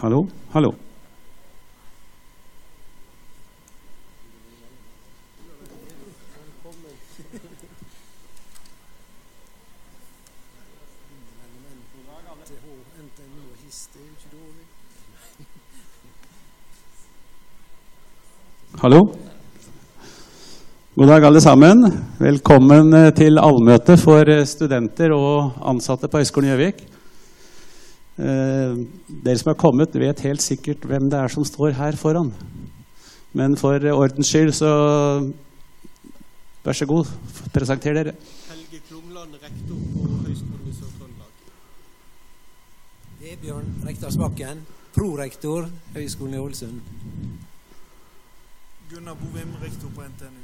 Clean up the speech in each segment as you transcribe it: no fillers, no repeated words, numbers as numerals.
Hallo, hallo. Hallo. God dag alle sammen. Velkommen til allmøte for studenter og ansatte på Høgskolen i Gjøvik. Dere som har kommet vet helt sikkert hvem det er som står her foran. Men for ordens skyld så vær så god, presenter dere. Helge Klungland, rektor på Høgskolen i Sør-Trøndelag. Vebjørn Rekdalsbakken, prorektor, Høgskolen i Ålesund. Gunnar Bovim, rektor på NTNU.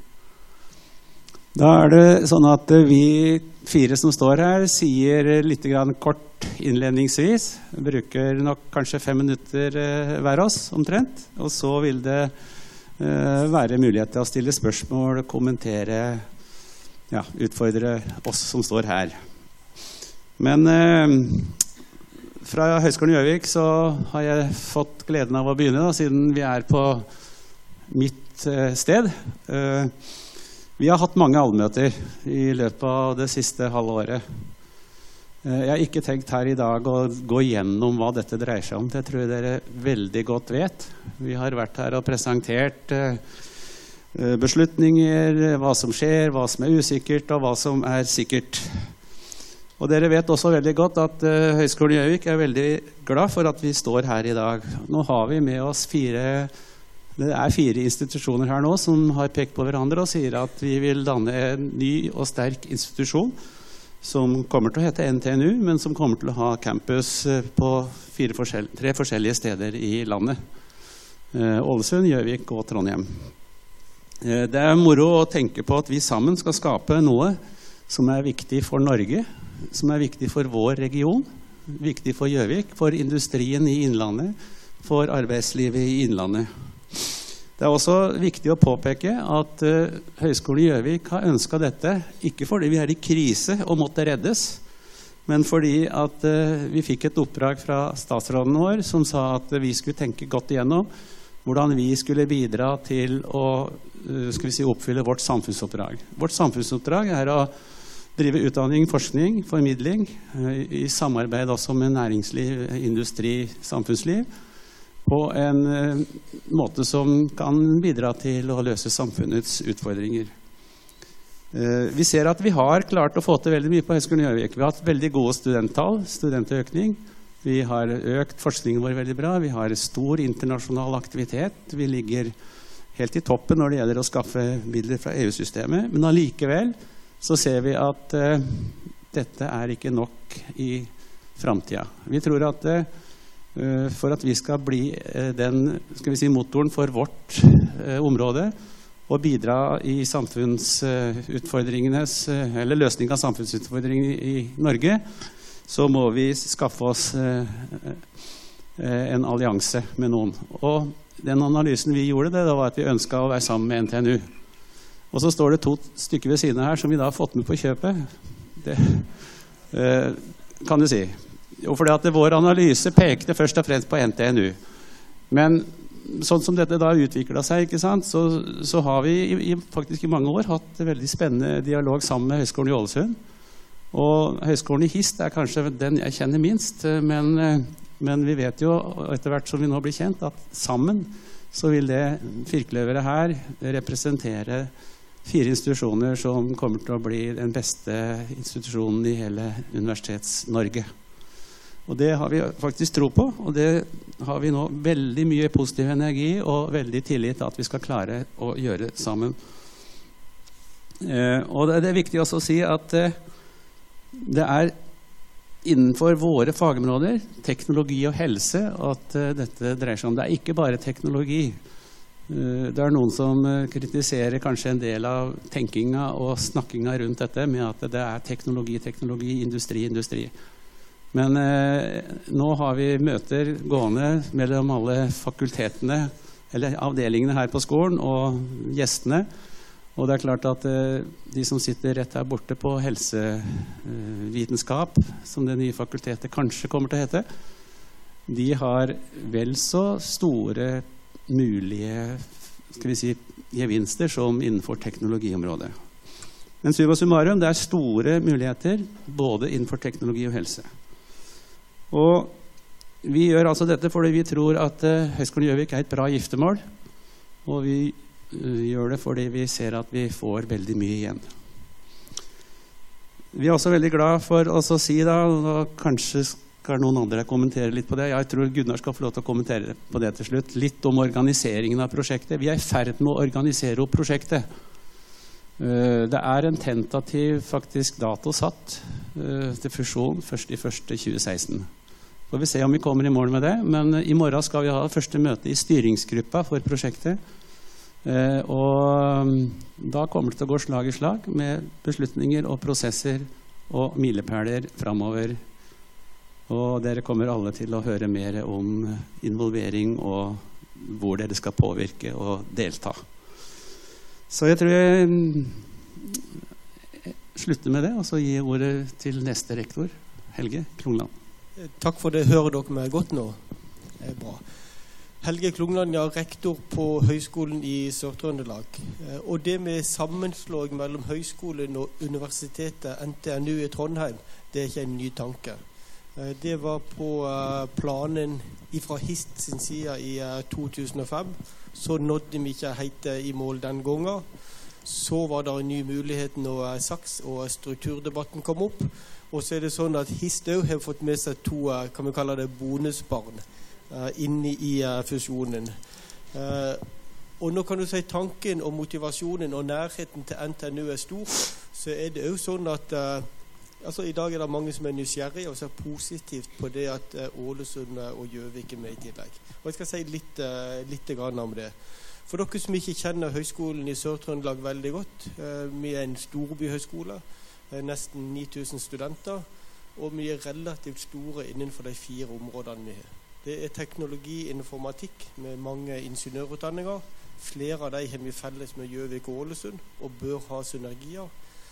Da er det sånn at vi fire som står her sier litt grann kort innledningsvis. Vi bruker nok kanskje 5 minutter hver oss omtrent. Og så vil det være mulighet til å stille spørsmål, kommentere, ja, utfordre oss som står her. Men fra Høgskolen i Gjøvik så har jeg fått gleden av å begynne, da, siden vi er på mitt sted. Vi har hatt mange allmøter i løpet av det siste halvåret. Jeg har ikke tenkt her i dag å gå gjennom hva dette dreier seg om. Det tror jeg dere veldig godt vet. Vi har vært her og presentert beslutninger, hva som skjer, hva som er usikkert og hva som er sikkert. Og dere vet også veldig godt at Høgskolen i Gjøvik er veldig glad for at vi står her i dag. Nå har vi med oss 4 institusjoner her nå som har pekt på hverandre og sier at vi vil danne en ny og sterk institusjon som kommer til å hete NTNU, men som kommer til å ha campus på 3 forskjellige steder i landet. Ålesund, Gjøvik og Trondheim. Det er moro å tenke på at vi sammen skal skape noe som er viktig for Norge, som er viktig for vår region, viktig for Gjøvik, for industrien i Innlandet, for arbeidslivet i Innlandet. Det er også viktig å påpeke at Høgskolen i Gjøvik har ønsket dette, ikke fordi vi er i krise og måtte reddes, men fordi at vi fikk et oppdrag fra statsråden vår som sa at vi skulle tenke godt igjennom hvordan vi skulle bidra til å oppfylle vårt samfunnsoppdrag. Vårt samfunnsoppdrag er å drive utdanning, forskning, formidling, i samarbeid også med næringsliv, industri, samfunnsliv, på en måte som kan bidra til å løse samfunnets utfordringer. Vi ser at vi har klart å få til veldig mye på Høgskolen i Gjøvik. Vi har hatt veldig gode studenttall, studentøkning. Vi har økt forskningen vår veldig bra. Vi har stor internasjonal aktivitet. Vi ligger helt i toppen når det gjelder å skaffe midler fra EU-systemet. Men allikevel så ser vi at dette er ikke nok i fremtiden. Vi tror at for at vi skal bli den motoren for vårt område og bidra i samfunnsutfordringenes, eller løsning av samfunnsutfordringene i Norge, så må vi skaffe oss en allianse med noen. Og den analysen vi gjorde, det var at vi ønsket å være sammen med NTNU. Og så står det 2 stykker ved siden her som vi da har fått med på kjøpet. Det kan du si. Og fordi at vår analyse pekte først og fremst på NTNU. Men sånn som dette da utviklet seg, ikke sant, så har vi faktisk i mange år hatt veldig spennende dialog sammen med Høgskolen i Ålesund. Og Høgskolen i Hist er kanskje den jeg kjenner minst, men vi vet jo etter hvert som vi nå blir kjent at sammen så vil det firkløveret her representere 4 institusjoner som kommer til å bli den beste institusjonen i hele Universitets-Norge. Og det har vi faktisk tro på, og det har vi nå veldig mye positiv energi og veldig tillit til at vi skal klare å gjøre sammen. Og det er viktig også å si at det er innenfor våre fagområder, teknologi og helse, at dette dreier seg om. Det er ikke bare teknologi. Det er noen som kritiserer kanskje en del av tenkinga og snakkinga rundt dette med at det er teknologi, industri. Men nå har vi møter gående mellom alle fakultetene, eller avdelingene her på skolen, og gjestene. Og det er klart at de som sitter rett her borte på helsevitenskap, som det nye fakultetet kanskje kommer til å hete, de har vel så store mulige, skal vi si, gevinster som innenfor teknologiområdet. Men summa summarum, det store muligheter både innenfor teknologi og helse. Og vi gjør altså dette fordi vi tror at Høgskolen Gjøvik et bra giftermål, og vi gjør det fordi vi ser at vi får veldig mye igjen. Vi er også veldig glad for å si da, og kanskje skal noen andre kommentere litt på det. Jeg tror Gunnar skal få lov til å kommentere på det til slutt. Litt om organiseringen av prosjektet. Vi er i ferd med å organisere opp prosjektet. Det en tentativ faktisk dato satt til fusjon 1.1.2016. Får vi se om vi kommer i mål med det, men i morgen skal vi ha første møte i styringsgruppa for prosjektet. Og da kommer det til å gå slag i slag med beslutninger og prosesser og milepæler fremover. Og dere kommer alle til å høre mer om involvering og hvor dere skal påvirke og delta. Så jeg tror jeg slutter med det, og så gir jeg ordet til neste rektor, Helge Klungland. Takk for det. Hører dere meg godt nå? Det bra. Helge Klungland, jeg rektor på Høgskolen i Sør-Trøndelag. Og det med sammenslåing mellom høgskolen og universitetet NTNU i Trondheim, det ikke en ny tanke. Det var på planen fra HIST sin side i 2005. Så nådde vi ikke helt i mål den gangen. Så var det en ny mulighet når SAKS og strukturdebatten kom opp. Og så det sånn at HIST også har fått med seg to, kan vi kalle det bonusbarn, inne i fusjonen. Og nå kan du si tanken og motivasjonen og nærheten til NTNU stor, så det også sånn at i dag det mange som nysgjerrige og ser positivt på det at Ålesund og Gjøvik med i tillegg. Og jeg skal si litt grann om det. For dere som ikke kjenner Høgskolen i Sør-Trøndelag veldig godt, vi en storbyhøgskole, nesten 9000 studenter, og vi relativt store innenfor de 4 områdene vi har. Det teknologi, informatikk med mange ingeniørutdanninger. Flere av dem har vi felles med Gjøvik og Ålesund, og bør ha synergier.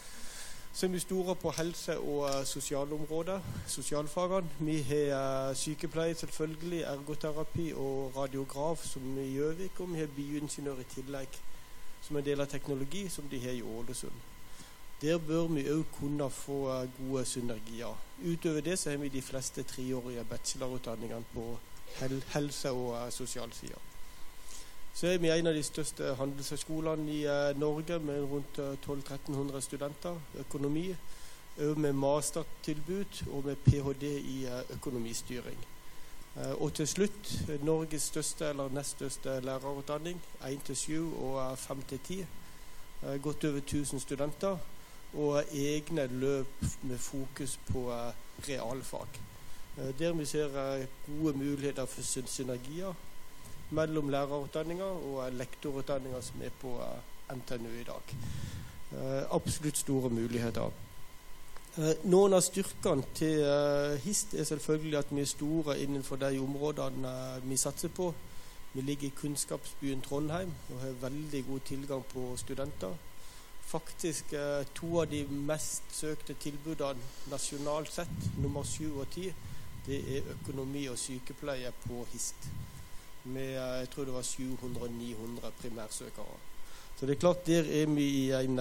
Så vi store på helse- og sosialområdet, sosialfagene. Vi har sykepleie selvfølgelig, ergoterapi og radiograf som i Gjøvik, og vi har bioingeniør i tillegg som en del av teknologi som de har i Ålesund. Der bør vi også kunne få gode synergier. Utover det så har vi de fleste 3-årige bachelorutdanningene på helse- og sosialsida. Så vi en av de største handelshøyskolene i Norge med rundt 1200-1300 studenter, økonomi, og med mastertilbud og med PhD i økonomistyring. Og til slutt, Norges største eller nest største lærerutdanning, 1-7 og 5-10, godt over 1000 studenter, og egne løp med fokus på realfag. Der vi ser gode muligheter for synergier mellom lærerutdanninger og lektorutdanninger som på NTNU i dag. Absolutt store muligheter. Noen av styrkene til HIST selvfølgelig at vi store innenfor de områdene vi satser på. Vi ligger i kunnskapsbyen Trondheim og har veldig god tilgang på studenter. Faktisk 2 av de mest søkte tilbudene nasjonalt sett, nummer 7 og 10, det økonomi og sykepleie på HIST. Med, jeg tror det var 700-900 primærsøkere. Så det klart, der vi i en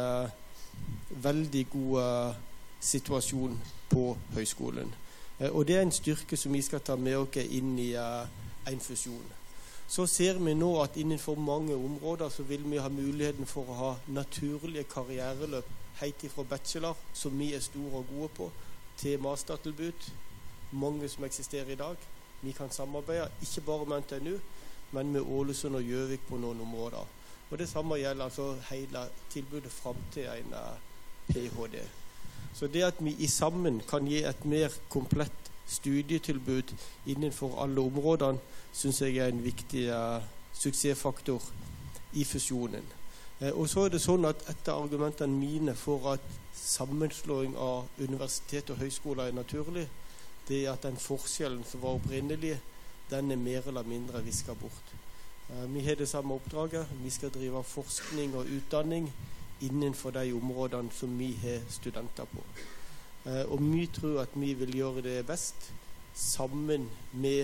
veldig god situasjon på høyskolen. Og det en styrke som vi skal ta med oss inn i en fusjon. Så ser vi nå at innenfor mange områder så vil vi ha muligheten for å ha naturlige karriereløp helt ifra bachelor, som vi store og gode på, til mastertilbud, mange som eksisterer i dag. Vi kan samarbeide, ikke bare med NTNU, men med Ålesund og Gjøvik på noen områder. Og det samme gjelder altså hele tilbudet frem til en PhD. Så det at vi i sammen kan gi et mer komplett studietilbud innenfor alle områdene, synes jeg en viktig suksessfaktor i fusjonen. Og så det sånn at et av argumentene mine for at sammenslåing av universitet og høyskoler naturlig, det at den forskjellen som var opprinnelig, den mer eller mindre visket bort. Vi har det samme oppdraget. Vi skal drive forskning og utdanning innenfor de områdene som vi har studenter på. Og vi tror at vi vil gjøre det best sammen med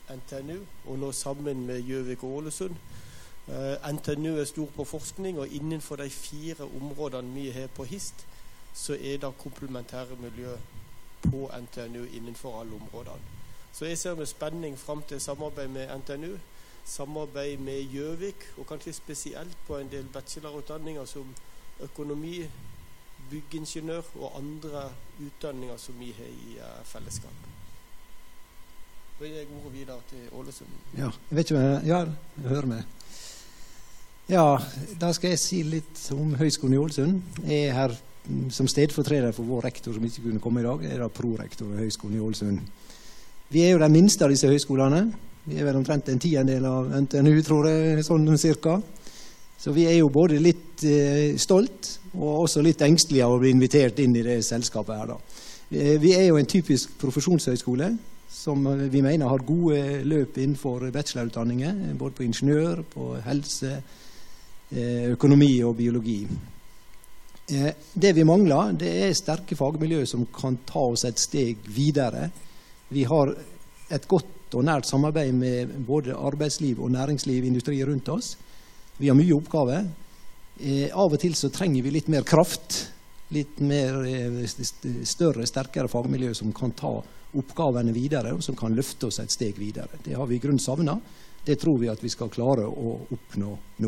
NTNU, og nå sammen med Gjøvik og Ålesund. NTNU stor på forskning, og innenfor de 4 områdene vi har på HIST, så det komplementære miljø på NTNU innenfor alle områdene. Så jeg ser med spenning frem til samarbeid med NTNU, samarbeid med Gjøvik, og kanskje spesielt på en del bachelorutdanninger som økonomi, byggingeniør og andre utdanninger som vi har i fellesskap. Og jeg går videre til Ålesund. Ja, jeg vet ikke om jeg hører med. Ja, da skal jeg si litt om Høgskolen i Ålesund. Jeg her som stedfortreder for vår rektor som ikke kunne komme i dag, da prorektor ved Høgskolen i Ålesund. Vi jo den minste av disse høyskolene. Vi vel omtrent en 10-del av NTNU, tror jeg, sånn cirka. Så vi jo både litt stolt og også litt engstelige av å bli invitert inn i det selskapet her da. Vi jo en typisk profesjonshøyskole, som vi mener har gode løp innenfor bachelorutdanninger, både på ingeniør, på helse, økonomi og biologi. Det vi mangler, det sterke fagmiljø som kan ta oss et steg videre. Vi har et godt og nært samarbeid med både arbeidsliv og næringsliv, industri rundt oss. Vi har mye oppgaver. Av og til så trenger vi litt mer kraft, litt mer større, sterkere fagmiljø som kan ta oppgavene videre, og som kan løfte oss et steg videre. Det har vi i grunn savnet. Det tror vi at vi skal klare å oppnå nå.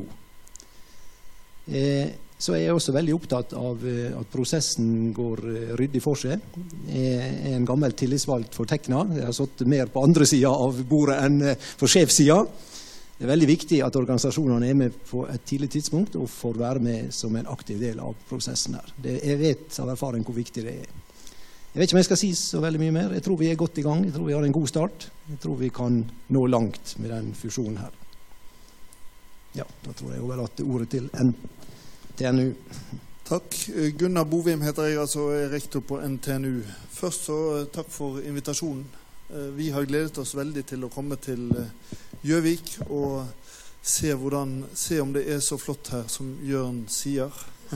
Så jeg også veldig opptatt av at prosessen går ryddig for seg. Jeg en gammel tillitsvalgt for Tekna. Jeg har satt mer på andre siden av bordet enn for sjefsiden. Det veldig viktig at organisasjonene med på et tidlig tidspunkt og får være med som en aktiv del av prosessen her. Jeg vet av erfaring hvor viktig det Jeg vet ikke om jeg skal si så veldig mye mer. Jeg tror vi godt i gang. Jeg tror vi har en god start. Jeg tror vi kan nå langt med den fusjonen her. Ja, da tror jeg overlater ordet til NTNU. Takk. Gunnar Bovim heter jeg, altså rektor på NTNU. Først så takk for invitasjonen. Vi har gledet oss veldig til å komme til Gjøvik og se om det så flott her som Jørn sier.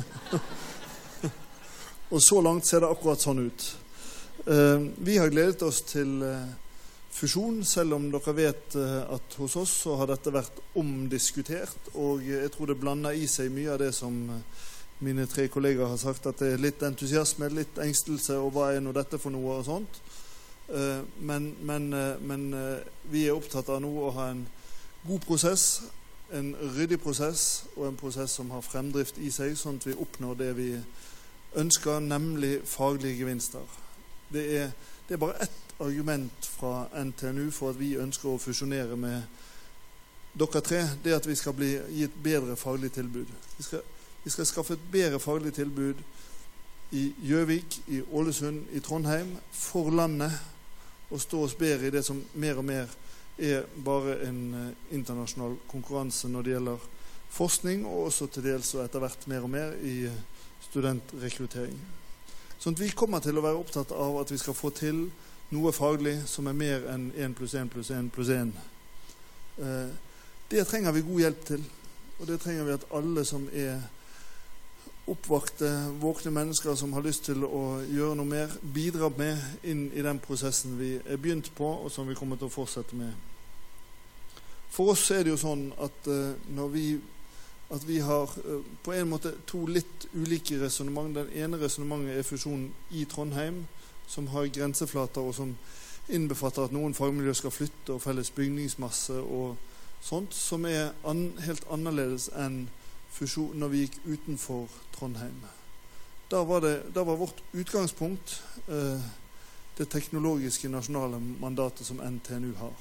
Og så langt ser det akkurat sånn ut. Vi har gledet oss til fusjon, selv om dere vet at hos oss så har dette vært omdiskutert, og jeg tror det blander i seg mye av det som mine 3 kollegaer har sagt, at det litt entusiasme, litt engstelse, og hva nå dette for noe og sånt. Men vi opptatt av nå å ha en god prosess, en ryddig prosess, og en prosess som har fremdrift i seg, sånn at vi oppnår det vi ønsker, nemlig faglige gevinster. Det bare ett argument fra NTNU for at vi ønsker å fusjonere med dere 3, det at vi skal gi et bedre faglig tilbud. Vi skal skaffe et bedre faglig tilbud i Gjøvik, i Ålesund, i Trondheim, for landet, og stå oss bedre i det som mer og mer bare en internasjonal konkurranse når det gjelder forskning, og også til dels og etter hvert mer og mer i studentrekruttering. Sånn at vi kommer til å være opptatt av at vi skal få til noe faglig som mer enn 1 + 1 + 1 + 1. Det trenger vi god hjelp til, og det trenger vi at alle som oppvakte, våkne mennesker som har lyst til å gjøre noe mer, bidrar med inn i den prosessen vi begynt på, og som vi kommer til å fortsette med. For oss det jo sånn at vi har på en måte 2 litt ulike resonemang. Den ene resonemanget fusjonen i Trondheim, som har grenseflater, og som innbefatter at noen fagmiljøer skal flytte, og felles bygningsmasse og sånt, som helt annerledes enn fusjon når vi gikk utenfor Trondheim. Da var vårt utgangspunkt det teknologiske nasjonale mandatet som NTNU har.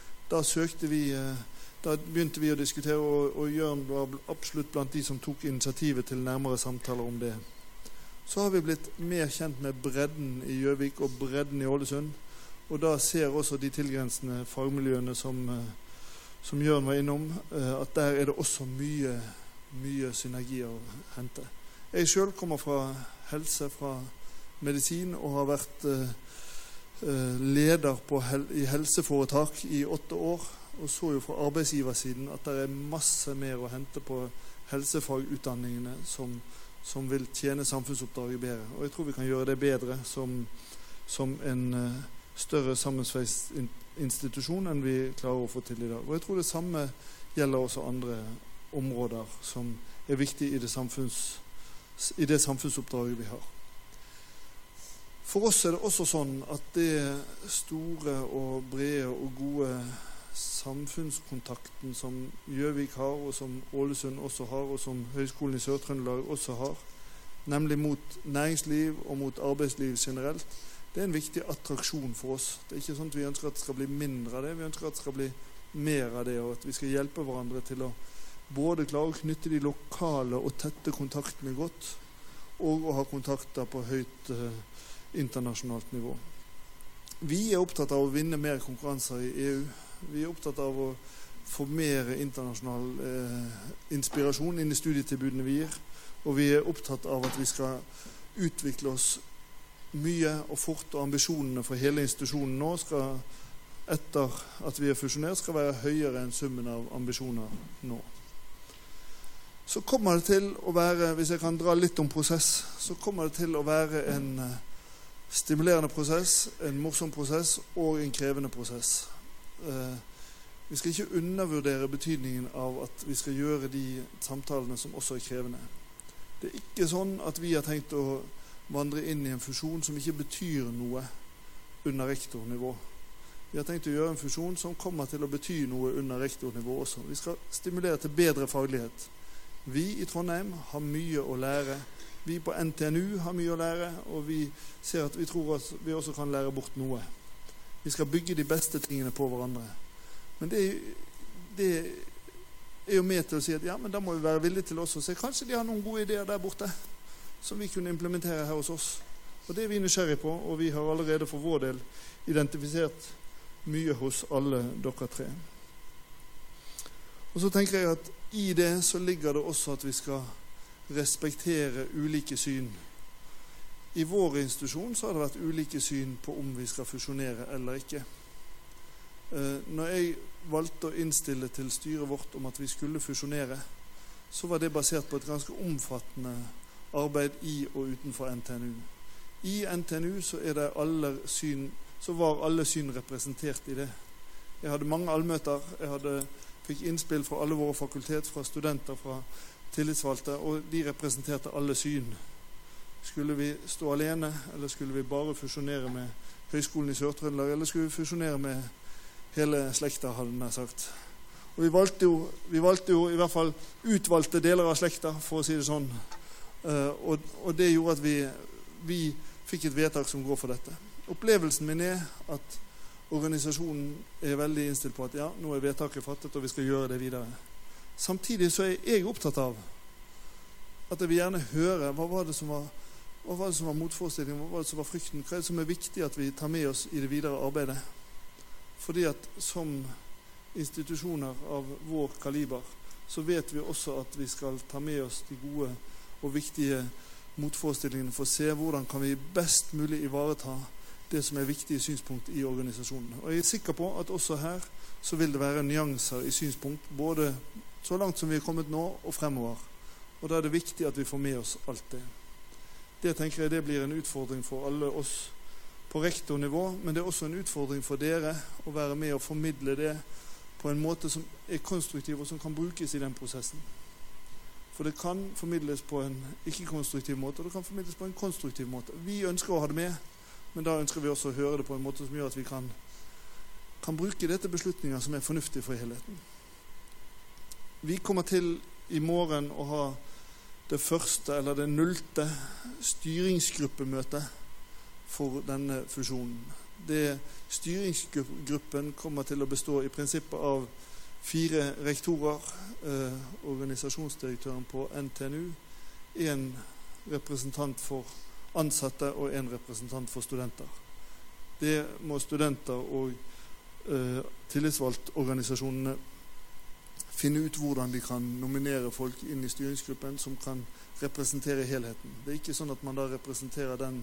Da begynte vi å diskutere, og Jørn var absolutt blant de som tok initiativet til nærmere samtaler om det. Så har vi blitt mer kjent med bredden i Gjøvik og bredden i Ålesund, og da ser også de tilgrensende fagmiljøene som Jørn var innom, at der det også mye synergier å hente. Jeg selv kommer fra helse, fra medisin, og har vært leder i helseforetak i 8 år, og så jo fra arbeidsgiversiden at det masse mer å hente på helsefagutdanningene som vil tjene samfunnsoppdraget bedre. Og jeg tror vi kan gjøre det bedre som en større sammensveist institusjon enn vi klarer å få til i dag. Og jeg tror det samme gjelder også andre områder som er viktige i det samfunnsoppdraget vi har. For oss er det også sånn at det store og brede og gode samfunnskontakten som Gjøvik har, og som Ålesund også har, og som Høgskolen i Sør-Trøndelag også har, nemlig mot næringsliv og mot arbeidsliv generelt, det er en viktig attraksjon for oss. Det er ikke sånn at vi ønsker at det skal bli mindre av det, vi ønsker at det skal bli mer av det, og at vi skal hjelpe hverandre til å både klare å knytte de lokale og tette kontaktene godt, og å ha kontakter på høyt internasjonalt nivå. Vi er opptatt av å vinne mer konkurranser i EU. Vi er opptatt av å få mer internasjonal inspirasjon inn i studietilbudene vi gir, og vi er opptatt av at vi skal utvikle oss mye og fort, og ambisjonene for hele institusjonen nå skal, etter at vi er fusjonert, skal være høyere enn summen av ambisjoner nå. Så kommer det til å være, hvis jeg kan dra litt om prosess, så kommer det til å være en stimulerende prosess, en morsom prosess og en krevende prosess. Vi skal ikke undervurdere betydningen av at vi skal gjøre de samtalene som også er krevende. Det er ikke sånn at vi har tenkt å vandre inn i en fusjon som ikke betyr noe under rektornivå. Vi har tenkt å gjøre en fusjon som kommer til å bety noe under rektornivå også. Vi skal stimulere til bedre faglighet. Vi i Trondheim har mye å lære. Vi på NTNU har mye å lære, og vi ser at vi tror at vi også kan lære bort noe. Vi skal bygge de beste tingene på hverandre. Men det er jo med til å si at ja, men da må vi være villige til også å se. Kanskje de har noen gode ideer der borte som vi kunne implementere her hos oss. Og det er vi nysgjerrig på, og vi har allerede for vår del identifisert mye hos alle dere tre. Og så tenker jeg at i det så ligger det også at vi skal respektere ulike syn. I vår institusjon så har det vært ulike syn på om vi skal fusjonere eller ikke. Når jeg valgte å innstille til styret vårt om at vi skulle fusjonere, så var det basert på et ganske omfattende arbeid i og utenfor NTNU. I NTNU så var alle syn representert i det. Jeg hadde mange allmøter, fikk innspill fra alle våre fakultet, fra studenter, fra tillitsvalgte, og de representerte alle syn. Skulle vi stå alene, eller skulle vi bare fusjonere med Høgskolen i Sør-Trøndelag, eller skulle vi fusjonere med hele slekta, hadde jeg sagt. Og vi valgte jo i hvert fall utvalgte deler av slekta, for å si det sånn. Og det gjorde at vi fikk et vedtak som går for dette. Opplevelsen min er at organisasjonen er veldig innstilt på at ja, nå er vedtaket fattet, og vi skal gjøre det videre. Samtidig så er jeg opptatt av at jeg vil gjerne høre hva var det som var motforestillingen, hva var det som var frykten, hva er det som er viktig at vi tar med oss i det videre arbeidet. Fordi at som institusjoner av vår kaliber, så vet vi også at vi skal ta med oss de gode og viktige motforestillingene for å se hvordan kan vi best mulig ivareta det som er viktige synspunkt i organisasjonen. Og jeg er sikker på at også her så vil det være nyanser i synspunkt, både så langt som vi er kommet nå og fremover. Og da er det viktig at vi får med oss alt det. Det tenker jeg det blir en utfordring for alle oss på rektornivå, men det er også en utfordring for dere å være med og formidle det på en måte som er konstruktiv og som kan brukes i den prosessen. For det kan formidles på en ikke-konstruktiv måte, og det kan formidles på en konstruktiv måte. Vi ønsker å ha det med, men da ønsker vi også å høre det på en måte som gjør at vi kan bruke det til beslutninger som er fornuftige for helheten. Vi kommer til i morgen å ha det første eller det 0. styringsgruppemøtet for denne fusjonen. Styringsgruppen kommer til å bestå i prinsippet av 4 rektorer, organisasjonsdirektøren på NTNU, en representant for ansatte og en representant for studenter. Det må studenter og tillitsvalgtorganisasjonene finne ut hvordan de kan nominere folk inn i styringsgruppen som kan representere helheten. Det er ikke sånn at man da representerer den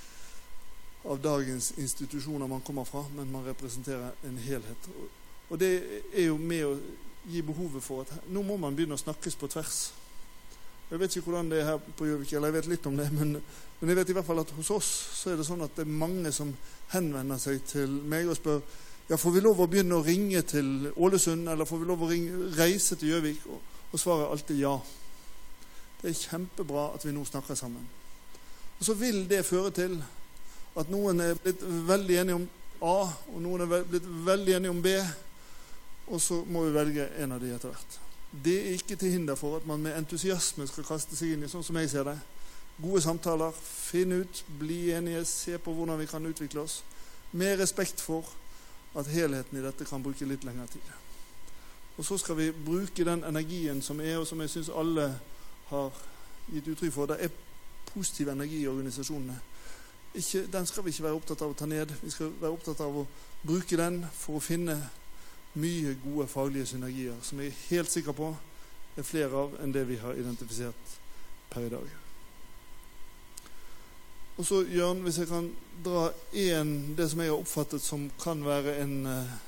av dagens institusjoner man kommer fra, men man representerer en helhet. Og det er jo med å gi behovet for at nå må man begynne å snakkes på tvers. Jeg vet ikke hvordan det er her på Gjøvik, eller jeg vet litt om det, men jeg vet i hvert fall at hos oss så er det sånn at det er mange som henvender seg til meg og spør ja, får vi lov å begynne å ringe til Ålesund, eller får vi lov å reise til Gjøvik? Og svaret er alltid ja. Det er kjempebra at vi nå snakker sammen. Og så vil det føre til at noen er blitt veldig enige om A, og noen er blitt veldig enige om B, og så må vi velge en av de etter hvert. Det er ikke til hinder for at man med entusiasme skal kaste seg inn i, sånn som jeg ser det, gode samtaler, finne ut, bli enige, se på hvordan vi kan utvikle oss, med respekt for at helheten i dette kan bruke litt lengre tid. Og så skal vi bruke den energien som er, og som jeg synes alle har gitt uttrykk for. Det er positiv energi i organisasjonene. Den skal vi ikke være opptatt av å ta ned. Vi skal være opptatt av å bruke den for å finne mye gode faglige synergier, som jeg er helt sikker på er flere av enn det vi har identifisert per i dag. Og så, Jørn, hvis jeg kan dra det som jeg har oppfattet som kan være en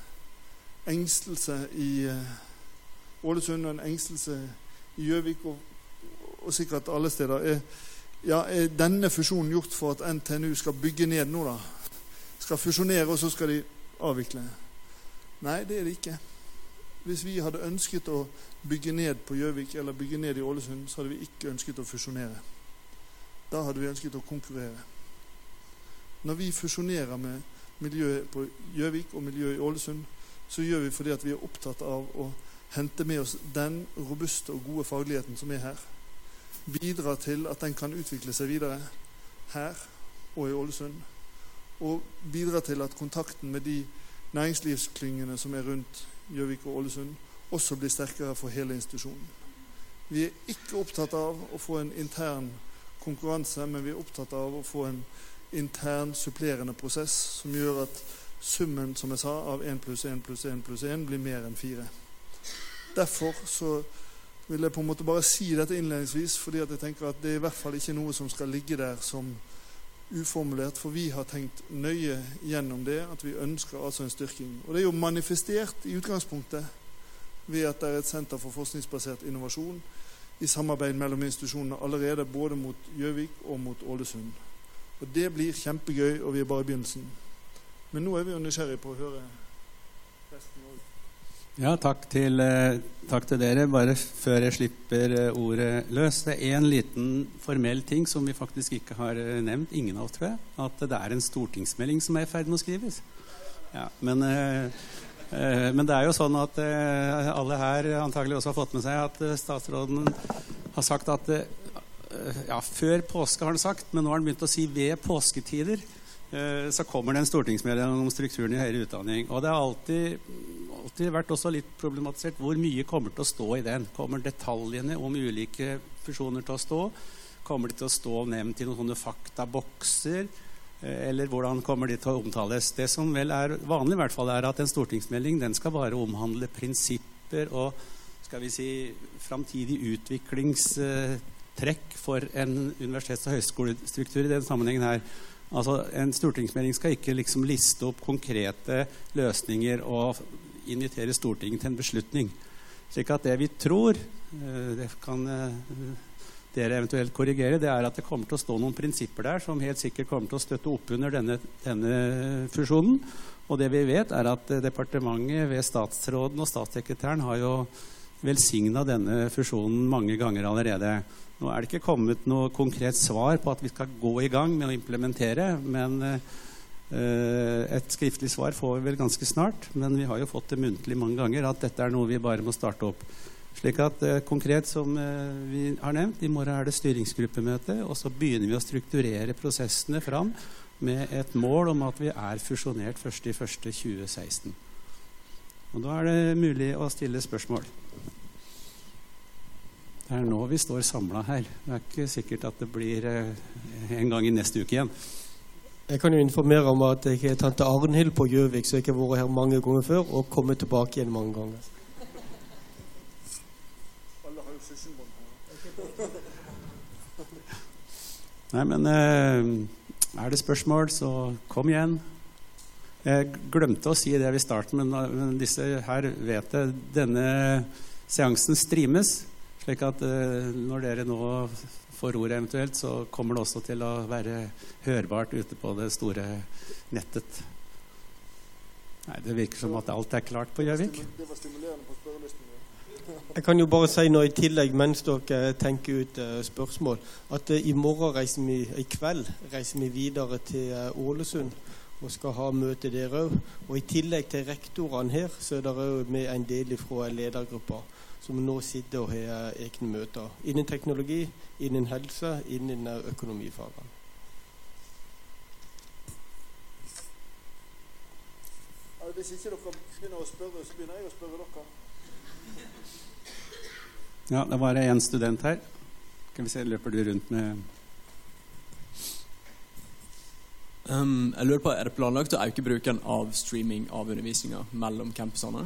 engstelse i Ålesund og en engstelse i Gjøvik og sikkert alle steder, er denne fusjonen gjort for at NTNU skal bygge ned nå da? Skal fusjonere, og så skal de avvikle? Nei, det er det ikke. Hvis vi hadde ønsket å bygge ned på Gjøvik eller bygge ned i Ålesund, så hadde vi ikke ønsket å fusjonere. Da hadde vi ønsket å konkurrere. Når vi fusjonerer med miljøet på Gjøvik og miljøet i Ålesund, så gjør vi fordi at vi er opptatt av å hente med oss den robuste og gode fagligheten som er her. Bidra til at den kan utvikle seg videre her og i Ålesund. Og bidra til at kontakten med de næringslivsklyngene som er rundt Gjøvik og Ålesund, også blir sterkere for hele institusjonen. Vi er ikke opptatt av å få en intern konkurranse, men vi er opptatt av å få en intern supplerende prosess som gjør at summen, som jeg sa, av 1 + 1 + 1 + 1 blir mer enn 4. Derfor så vil jeg på en måte bare si dette innledningsvis, fordi at jeg tenker at det er i hvert fall ikke noe som skal ligge der som uformulert, for vi har tenkt nøye gjennom det, at vi ønsker altså en styrking. Og det er jo manifestert i utgangspunktet ved at det er et senter for forskningsbasert innovasjon i samarbeid mellom institusjonene allerede både mot Gjøvik og mot Ålesund. Og det blir kjempegøy, og vi er bare i begynnelsen. Men nå er vi jo nysgjerrig på å høre resten også. Ja, takk til dere. Bare før jeg slipper ordet løs. Det er en liten formell ting som vi faktisk ikke har nevnt, ingen av oss, tror jeg, at det er en stortingsmelding som er i ferd med å skrives. Ja, men det er jo sånn at alle her antagelig også har fått med seg at statsråden har sagt at før påske har han sagt, men nå har han begynt å si ved påsketider, så kommer det en stortingsmelding om strukturen i høyere utdanning. Og det har alltid vært også litt problematisert hvor mye kommer til å stå i den. Kommer detaljene om ulike fusjoner til å stå? Kommer de til å stå nevnt i noen sånne faktabokser? Eller hvordan kommer de til å omtales? Det som vel er vanlig i hvert fall er at en stortingsmelding den skal bare omhandle prinsipper og skal vi si framtidig utviklingstrekk for en universitets- og høyskolestruktur i den sammenhengen her. Altså, en stortingsmelding skal ikke liksom liste opp konkrete løsninger og invitere Stortinget til en beslutning. Slik at det vi tror, det kan dere eventuelt korrigere, det er at det kommer til å stå noen prinsipper der som helt sikkert kommer til å støtte opp under denne fusjonen. Og det vi vet er at departementet ved statsråden og statssekretæren har jo velsignet denne fusjonen mange ganger allerede. Nå er det ikke kommet noe konkret svar på at vi skal gå i gang med å implementere, men et skriftlig svar får vi vel ganske snart. Men vi har jo fått det muntlig mange ganger at dette er noe vi bare må starte opp. Slik at konkret som vi har nevnt, i morgen er det styringsgruppemøte, og så begynner vi å strukturere prosessene fram med et mål om at vi er fusjonert 1.1.2016. Og da er det mulig å stille spørsmål. Det er nå vi står samlet her. Det er ikke sikkert at det blir en gang i neste uke igjen. Jeg kan jo informere om at jeg er tante Arnhild på Gjøvik, så jeg har vært her mange ganger før, og kommet tilbake igjen mange ganger. Alle har jo søskenbånd her. Nei, men er det spørsmål, så kom igjen. Jeg glemte å si det ved starten, men disse her vet jeg. Denne seansen streames, slik at når dere nå får ordet eventuelt, så kommer det også til å være hørbart ute på det store nettet. Nei, det virker som at alt klart på Gjøvik. Det var stimulerende på spørrelisten. Jeg kan jo bare si nå i tillegg, mens dere tenker ut spørsmål, at i kveld reiser vi videre til Ålesund og skal ha møte der også. Og i tillegg til rektorene her, så det også med en del fra ledergruppa som nå sitter og har egne møter innen teknologi, innen helse, innen økonomifagene. Hvis ikke dere begynner å spørre, så begynner jeg å spørre dere. Ja, det var en student her. Kan vi se, løper du rundt med... Jeg lurer på, det planlagt å øke bruken av streaming av undervisninger mellom campusene?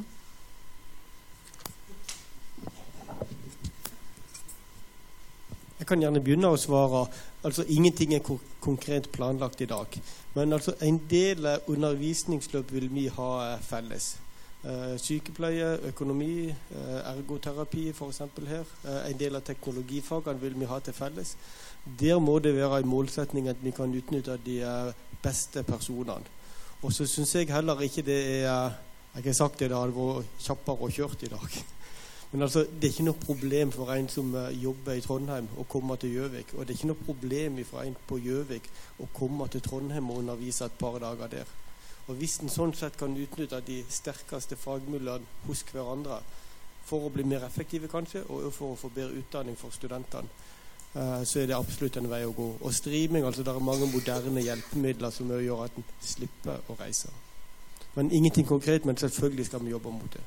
Jeg kan gjerne begynne å svare. Altså, ingenting konkret planlagt i dag. Men altså, en del undervisningsløp vil vi ha felles. Sykepleie, økonomi, ergoterapi for eksempel her. En del av teknologifagene vil vi ha til felles. Der må det være en målsetning at vi kan utnytte de beste personene. Og så synes jeg heller ikke det jeg har sagt det hadde vært kjappere og kjørt i dag. Men altså, det ikke noe problem for en som jobber i Trondheim å komme til Gjøvik. Og det ikke noe problem for en på Gjøvik å komme til Trondheim og undervise et par dager der. Og hvis en sånn sett kan utnytte de sterkeste fagmiljøene hos hverandre for å bli mer effektive kanskje, og for å få bedre utdanning for studentene, så det absolutt en vei å gå. Og streaming, altså det mange moderne hjelpemidler som gjør at en slipper å reise. Men ingenting konkret, men selvfølgelig skal vi jobbe mot det.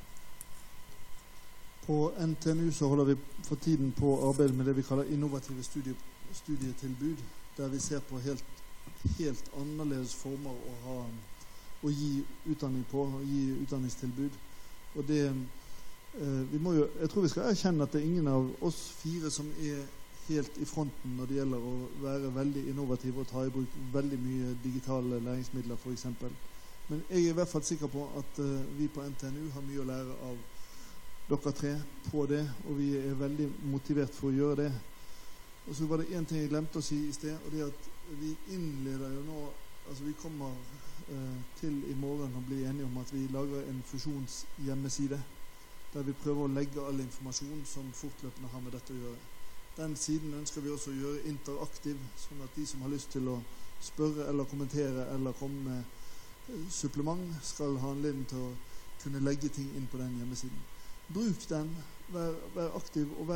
På NTNU så holder vi for tiden på å arbeide med det vi kaller innovative studietilbud, der vi ser på helt annerledes former å gi utdanning på, å gi utdanningstilbud. Og det, jeg tror vi skal erkjenne at det er ingen av oss fire som er helt i fronten når det gjelder å være veldig innovativ og ta i bruk veldig mye digitale læringsmidler for eksempel. Men jeg er i hvert fall sikker på at vi på NTNU har mye å lære av dere tre på det, og vi er veldig motivert for å gjøre det. Og så var det en ting jeg glemte å si i sted, og det er at vi innleder jo nå, altså vi kommer til i morgen å bli enige om at vi lager en fusjonshjemmeside, der vi prøver å legge all informasjon som fortløpende har med dette å gjøre. Den siden ønsker vi også å gjøre interaktiv, sånn at de som har lyst til å spørre eller kommentere eller komme med supplement, skal ha anledning til å kunne legge ting inn på den hjemmesiden. Bruk den, vær aktiv, og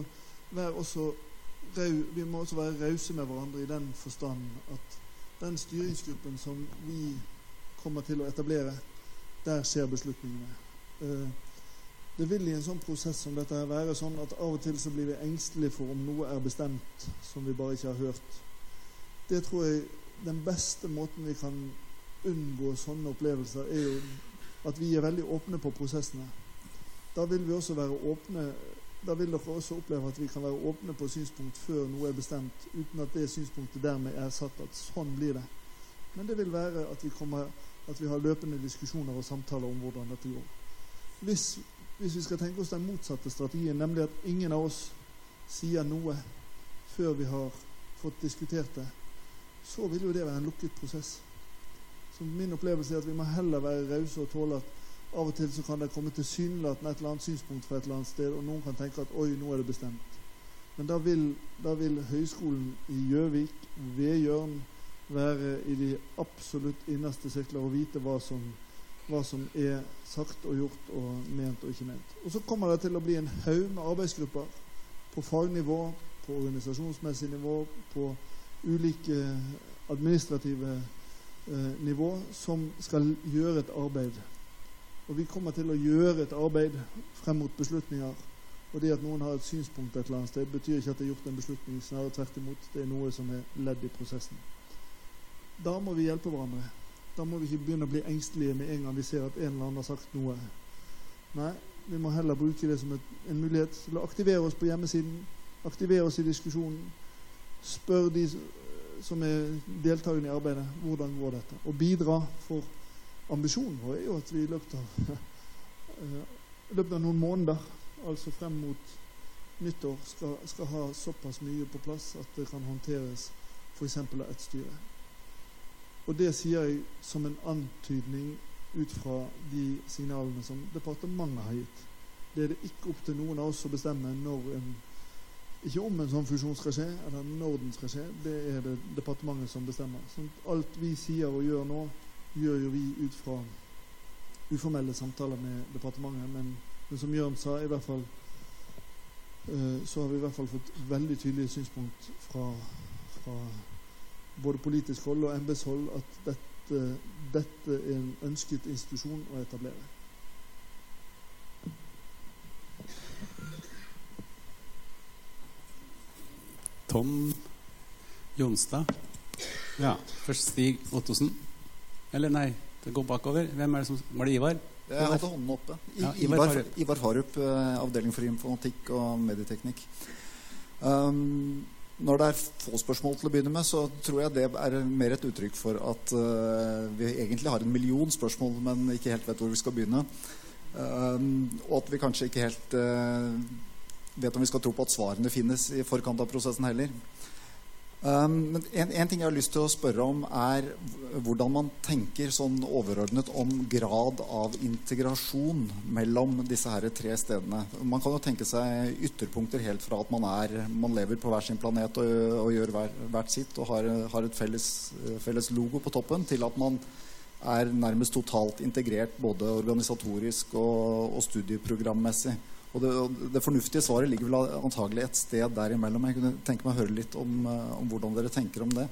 vi må også være rause med hverandre i den forstand at den styringsgruppen som vi kommer til å etablere, der skjer beslutningene. Det vil i en sånn prosess som dette være sånn at av og til så blir vi engstelige for om noe er bestemt som vi bare ikke har hørt. Det tror jeg den beste måten vi kan unngå sånne opplevelser er jo at vi er veldig åpne på prosessene. Da vil vi også være åpne, da vil dere også oppleve at vi kan være åpne på synspunkt før noe er bestemt, uten at det synspunktet dermed er satt at sånn blir det. Men det vil være at vi har løpende diskusjoner og samtaler om hvordan dette går. Hvis vi skal tenke oss den motsatte strategien, nemlig at ingen av oss sier noe før vi har fått diskutert det, så vil jo det være en lukket prosess. Så min opplevelse er at vi må heller være rause og tåle at av og til så kan det komme til synlighetene et eller annet synspunkt fra et eller annet sted, og noen kan tenke at oi, nå er det bestemt. Men da vil Høgskolen i Gjøvik, ved Jørn, være i de absolutt innerste sirkler og vite hva som er sagt og gjort og ment og ikke ment. Og så kommer det til å bli en haug med arbeidsgrupper på fagnivå, på organisasjonsmessig nivå, på ulike administrative nivå som skal gjøre et arbeid. Og vi kommer til å gjøre et arbeid frem mot beslutninger, og det at noen har et synspunkt et eller annet sted betyr ikke at det er gjort en beslutning, snarere tvert imot. Det er noe som er ledd i prosessen. Da må vi hjelpe hverandre. Da må vi ikke begynne å bli engstelige med en gang vi ser at en eller annen har sagt noe. Nei, vi må heller bruke det som en mulighet til å aktivere oss på hjemmesiden, aktivere oss i diskusjonen, spør de som er deltakende i arbeidet, hvordan går dette, og bidra. For ambisjonen vår er jo at vi i løpet av noen måneder, altså frem mot nyttår, skal ha såpass mye på plass at det kan håndteres for eksempel av et styre. Og det sier jeg som en antydning ut fra de signalene som departementet har gitt. Det det ikke opp til noen av oss å bestemme ikke om en sånn fusjon skal skje, eller når den skal skje. Det det departementet som bestemmer. Sånn, alt vi sier og gjør nå, gjør jo vi ut fra uformelle samtaler med departementet, men som Jørn sa, i hvert fall så har vi i hvert fall fått veldig tydelige synspunkt fra både politisk hold og embetshold at dette en ønsket institusjon å etablere. Tom Jonstad. Ja, først Stig Ottosen. Eller nei, det går bakover. Hvem det som var det? Ivar? Jeg hadde hånden oppe. Ivar Farup, avdeling for informatikk og medieteknikk. Når det få spørsmål til å begynne med, så tror jeg det mer et uttrykk for at vi egentlig har 1 million spørsmål, men ikke helt vet hvor vi skal begynne. Og at vi kanskje ikke helt vet om vi skal tro på at svarene finnes i forkant av prosessen heller. Men en ting jeg har lyst til å spørre om hvordan man tenker sånn overordnet om grad av integrasjon mellom disse her 3 stedene. Man kan jo tenke seg ytterpunkter helt fra at man lever på hver sin planet og gjør hvert sitt og har et felles logo på toppen, til at man nærmest totalt integrert både organisatorisk og studieprogrammessig. Og det fornuftige svaret ligger vel antagelig et sted der imellom. Jeg kunne tenke meg å høre litt om hvordan dere tenker om det.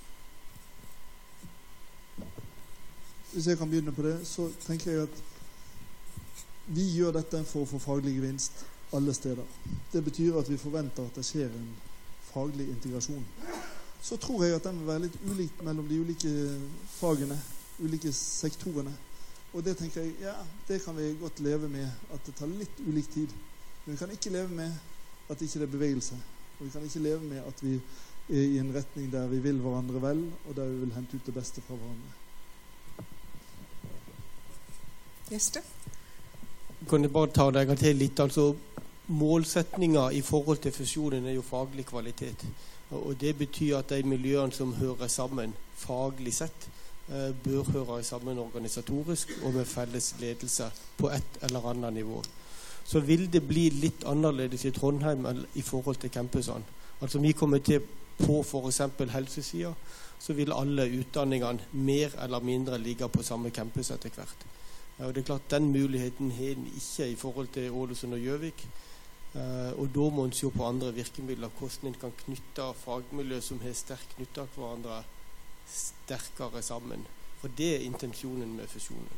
Hvis jeg kan begynne på det, så tenker jeg at vi gjør dette for å få faglig gevinst alle steder. Det betyr at vi forventer at det skjer en faglig integrasjon. Så tror jeg at den vil være litt ulikt mellom de ulike fagene, ulike sektorene. Og det tenker jeg, ja, det kan vi godt leve med, at det tar litt ulik tid. Men vi kan ikke leve med at det ikke er bevegelse. Og vi kan ikke leve med at vi i en retning der vi vil hverandre vel, og der vi vil hente ut det beste fra hverandre. Gjeste? Kan jeg bare ta det en gang til litt? Altså, målsetninger i forhold til fusjonen jo faglig kvalitet. Og det betyr at de miljøene som hører sammen faglig sett, bør høre sammen organisatorisk og med felles ledelse på et eller annet nivå. Så vil det bli litt annerledes i Trondheim i forhold til campusene. Altså vi kommer til på for eksempel helsesiden, så vil alle utdanningene mer eller mindre ligge på samme campus etter hvert. Og det klart den muligheten har en ikke i forhold til Ålesund og Gjøvik. Og da må en se på andre virkemidler, hvordan en kan knytte fagmiljø som har sterkt knyttet hverandre sterkere sammen. For det intensjonen med fusjonen.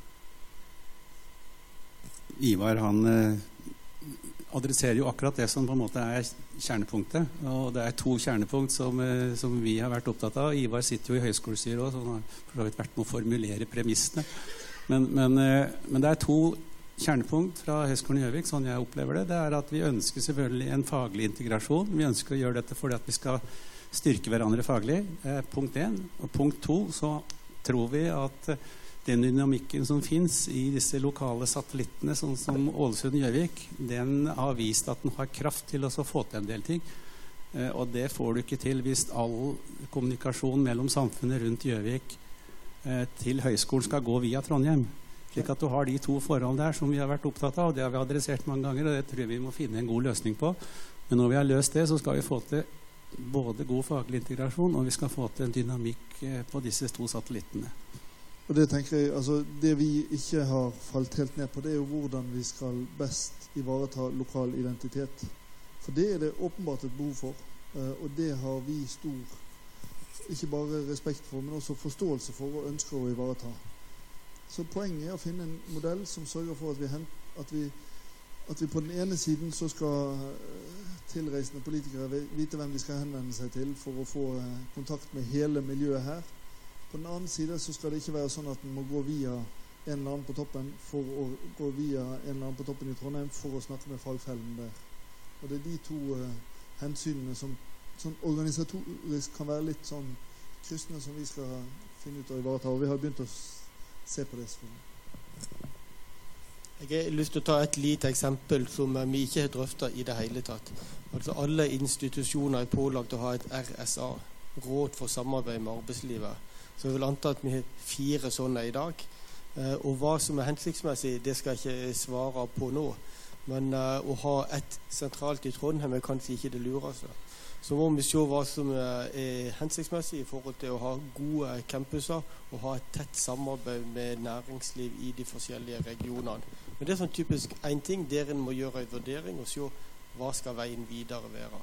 Ivar, han adresserer jo akkurat det som på en måte kjernepunktet. Og det 2 kjernepunkt som vi har vært opptatt av. Ivar sitter jo i høyskolestyret også, så han har for så vidt vært med å formulere premissene. Men det 2 kjernepunkt fra Høgskolen i Gjøvik, sånn jeg opplever det. Det at vi ønsker selvfølgelig en faglig integrasjon. Vi ønsker å gjøre dette fordi at vi skal styrke hverandre faglig, punkt 1. Og punkt 2, så tror vi at den dynamikken som finnes i disse lokale satellittene, sånn som Ålesund og Gjøvik, den har vist at den har kraft til å få til en del ting. Og det får du ikke til hvis all kommunikasjon mellom samfunnet rundt Gjøvik til høyskolen skal gå via Trondheim. Slik at du har de 2 forhold der som vi har vært opptatt av, og det har vi adressert mange ganger, og det tror vi må finne en god løsning på. Men når vi har løst det, så skal vi få til både god faglig integrasjon, og vi skal få til en dynamikk på disse 2 satellittene. Og det tenker jeg, altså det vi ikke har falt helt ned på, det jo hvordan vi skal best ivareta lokal identitet. For det det åpenbart et behov for, og det har vi stor, ikke bare respekt for, men også forståelse for og ønsker å ivareta. Så poenget å finne en modell som sørger for at vi på den ene siden så skal tilreisende politikere vite hvem de skal henvende seg til for å få kontakt med hele miljøet her. På den andre siden så skal det ikke være sånn at man må gå via en eller annen på toppen for å gå via en eller annen på toppen i Trondheim for å snakke med fagfellen der. Og det de 2 hensynene som sånn organisatorisk kan være litt sånn kryssende som vi skal finne ut og ivareta, og vi har begynt å se på det selvfølgelig. Jeg har lyst til å ta et lite eksempel som vi ikke har drøftet i det hele tatt. Altså alle institusjoner pålagt å ha et RSA, Råd for samarbeid med arbeidslivet. Så jeg vil anta at vi har 4 sånne i dag. Og hva som hensiktsmessig, det skal jeg ikke svare på nå. Men å ha et sentralt i Trondheim er kanskje ikke det lureste. Så må vi se hva som er hensiktsmessig i forhold til å ha gode campuser og ha et tett samarbeid med næringsliv i de forskjellige regionene. Men det er sånn typisk en ting, dere må gjøre en vurdering og se hva skal veien videre være.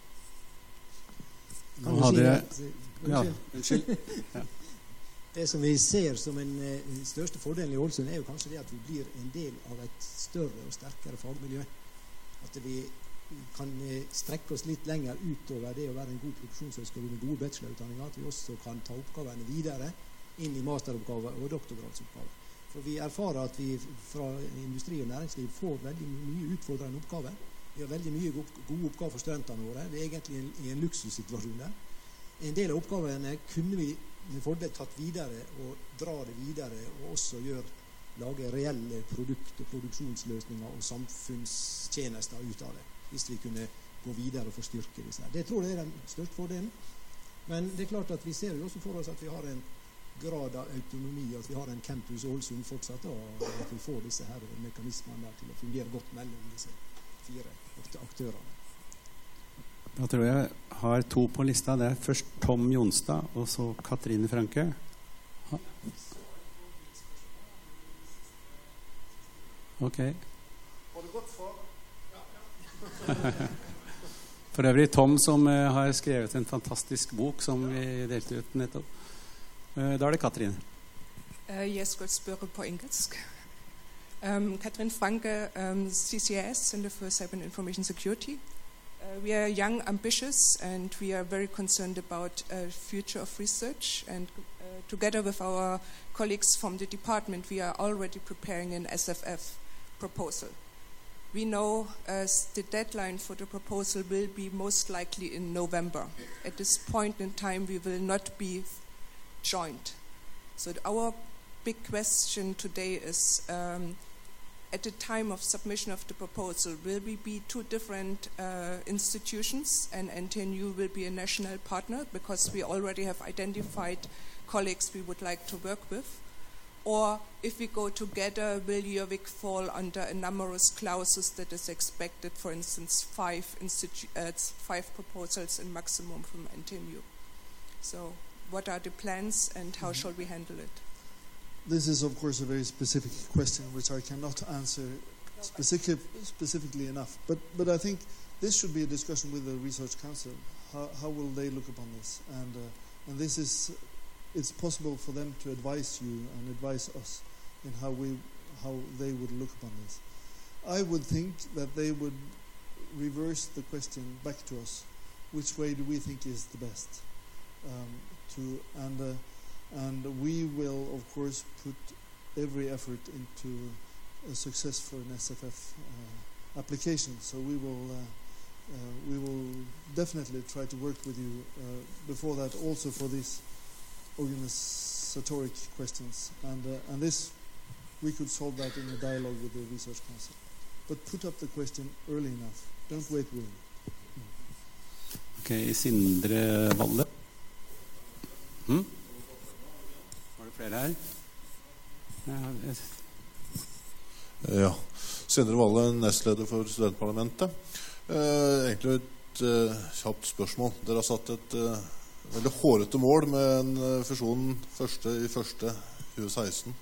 Nå hadde jeg... Ja, unnskyld. Ja. Det som vi ser som den største fordelen i Ålesund er jo kanskje det at vi blir en del av et større og sterkere fagmiljø. At vi kan strekke oss litt lenger utover det å være en god profesjonshøyskole med gode bachelorutdanninger, at vi også kan ta oppgavene videre inn i masteroppgaver og doktorgradsoppgaver. For vi erfarer at vi fra industri og næringsliv får veldig mye utfordrende oppgaver. Vi har veldig mye gode oppgaver for studentene våre. Det er egentlig i en luksussituasjon der. En del av oppgavene kunne vi med fordel tatt videre og dra det videre og også lage reelle produkt- og produksjonsløsninger og samfunnstjenester ut av det, hvis vi kunne gå videre og forstyrke disse. Det tror jeg er den største fordelen. Men det er klart at vi ser jo også for oss at vi har en grad av autonomi, at vi har en campus Ålesund fortsatt, og at vi får disse her mekanismene der til å fungere godt mellom disse 4 aktørene. Da tror jeg har 2 på lista. Det er først Tom Jonstad, og så Katrine Franke. Ok. Har du gått fra? For øvrig Tom som har skrevet en fantastisk bok som vi delte ut nettopp. Da er det Katrine. Jeg skal spørre på engelsk. Katrin Franke, CCS, Center for Cyber and Information Security. We are young, ambitious, and we are very concerned about the future of research. And together with our colleagues from the department, we are already preparing an SFF proposal. We know the deadline for the proposal will be most likely in November. At this point in time, we will not be joined. So our big question today is, at the time of submission of the proposal, will we be 2 different institutions and NTNU will be a national partner because we already have identified colleagues we would like to work with? Or if we go together, will Gjøvik fall under a numerous clauses that is expected, for instance, 5 proposals in maximum from NTNU? So what are the plans and how shall we handle it? This is, of course, a very specific question, which I cannot answer specifically enough. But I think this should be a discussion with the Research Council. How will they look upon this? And this is, it's possible for them to advise you and advise us in how they would look upon this. I would think that they would reverse the question back to us. Which way do we think is the best? And we will, of course, put every effort into a success for an SFF application. So we will definitely try to work with you before that, also for these organisatoric questions. And this, we could solve that in a dialogue with the Research Council. But put up the question early enough. Don't wait with it. Ok, Sindre Valle. Var det flere her? Ja, Sindre Valle, nestleder for studentparlamentet. Egentlig et kjapt spørsmål. Dere har satt et veldig hårete mål med en fusjon 1.1.2016.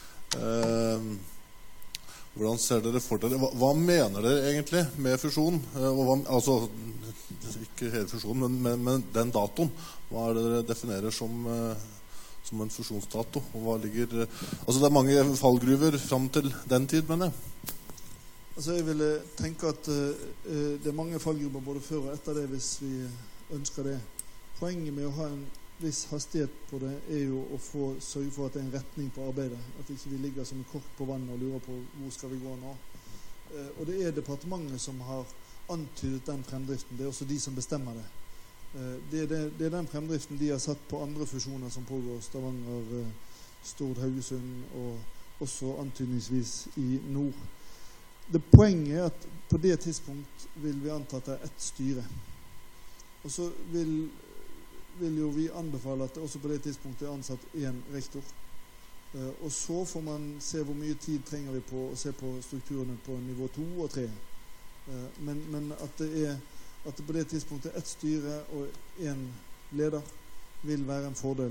Hvordan ser dere for dere? Hva mener dere egentlig med fusjon? Altså, ikke hele fusjonen, men den datoen. Hva er det dere definerer som en fusjonsdato? Og hva ligger... Altså, det er mange fallgruver frem til den tid, mener jeg. Altså, jeg ville tenke at det er mange fallgruver både før og etter det, hvis vi ønsker det. Poenget med å ha en viss hastighet på det er jo å sørge for at det er en retning på arbeidet. At ikke vi ligger som en kork på vannet og lurer på hvor skal vi gå nå. Og det er departementet som har antydet den fremdriften. Det er også de som bestemmer det. Det er den fremdriften de har satt på andre fusjoner som pågår. Stavanger, Stord, Haugesund og også antydningsvis i nord. Det poenget er at på det tidspunkt vil vi anta at det er ett styre. Og så vil jo vi anbefale at det også på det tidspunktet er ansatt en rektor. Og så får man se hvor mye tid trenger vi på å se på strukturene på nivå 2 og 3. Men at det på det tidspunktet ett styre og en leder vil være en fordel.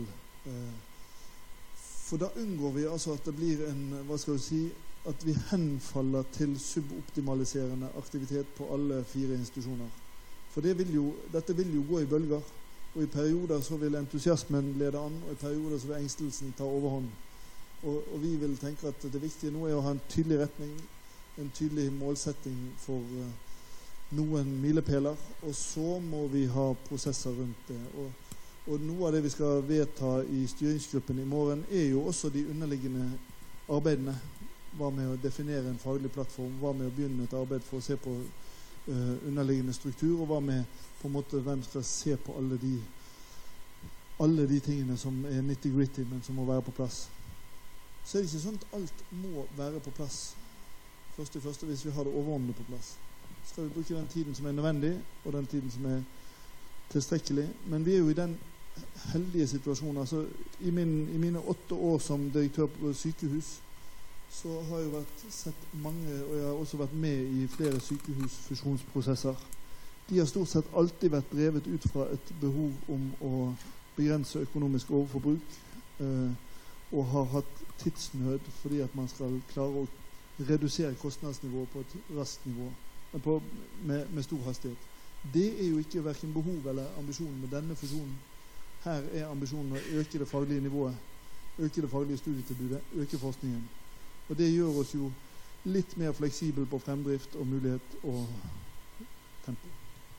For da unngår vi altså at det blir at vi henfaller til suboptimaliserende aktivitet på alle 4 institusjoner. For dette vil jo gå i bølger, og i perioder så vil entusiasmen lede an, og i perioder så vil engstelsen ta overhånd. Og vi vil tenke at det viktige nå å ha en tydelig retning, en tydelig målsetting for noen milepæler, og så må vi ha prosesser rundt det. Og noe av det vi skal vedta i styringsgruppen i morgen jo også de underliggende arbeidene. Hva med å definere en faglig plattform, hva med å begynne et arbeid for å se på underliggende struktur, og hva med på en måte hvem skal se på alle de tingene som nitty-gritty, men som må være på plass. Så det ikke sånn at alt må være på plass først hvis vi har det overordnede på plass. Så skal vi bruke den tiden som nødvendig, og den tiden som tilstrekkelig. Men vi jo i den heldige situasjonen. Altså, i mine 8 år som direktør på sykehus, så har jeg sett mange, og jeg har også vært med i flere sykehusfusjonsprosesser. De har stort sett alltid vært drevet ut fra et behov om å begrense økonomisk overforbruk, og har hatt tidsnød fordi at man skal klare å redusere kostnadsnivået på et raskt nivå, med stor hastighet. Det jo ikke hverken behov eller ambisjonen med denne fusjonen. Her ambisjonen å øke det faglige nivået, øke det faglige studietilbudet, øke forskningen. Og det gjør oss jo litt mer fleksibel på fremdrift og mulighet og tempo.